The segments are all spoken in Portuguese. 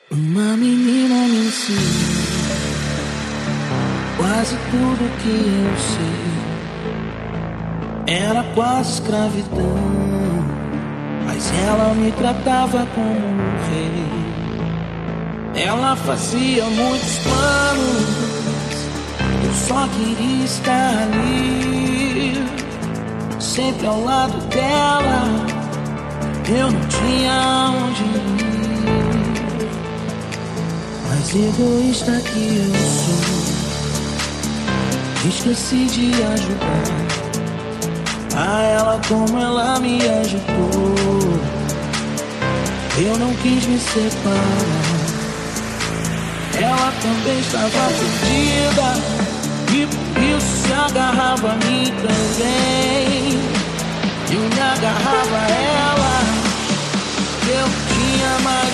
Uma menina me ensinou quase tudo que eu sei. Era quase escravidão, mas ela me tratava como um rei. Ela fazia muitos planos, eu só queria estar ali, sempre ao lado dela. Eu não tinha onde ir, mas egoísta que eu sou, esqueci de ajudar a ela como ela me ajudou. Eu não quis me separar, ela também estava perdida e por isso se agarrava a mim também. Eu me agarrava a ela, eu não tinha mais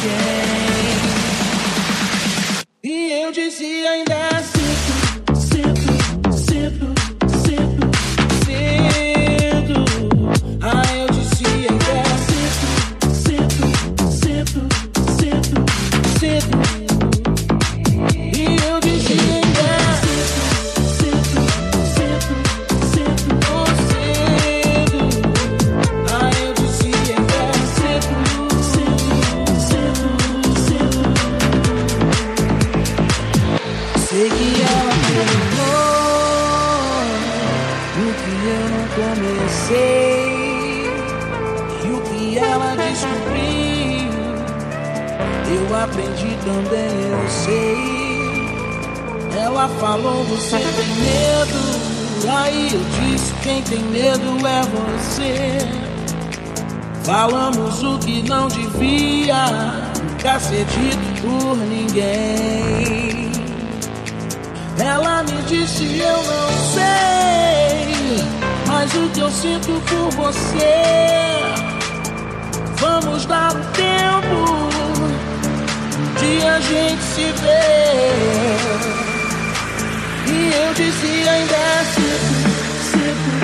ninguém. E eu dizia ainda é cedo, cedo, cedo, cedo, cedo. Ah, eu dizia ainda é cedo, cedo, cedo, cedo, cedo. E eu dizia ainda é cedo, cedo, cedo, cedo, oh, cedo. Ah, eu dizia ainda é cedo, cedo, cedo, cedo. Sei que ela terminou o que eu não comecei, e o que ela descobriu eu aprendi também, eu sei. Ela falou, você tem medo, aí eu disse, quem tem medo é você. Falamos o que não devia nunca ser dito por ninguém. Ela me disse, eu não sei, mas o que eu sinto por você. Vamos dar um tempo, um dia a gente se vê. E eu dizia ainda é cedo, cedo,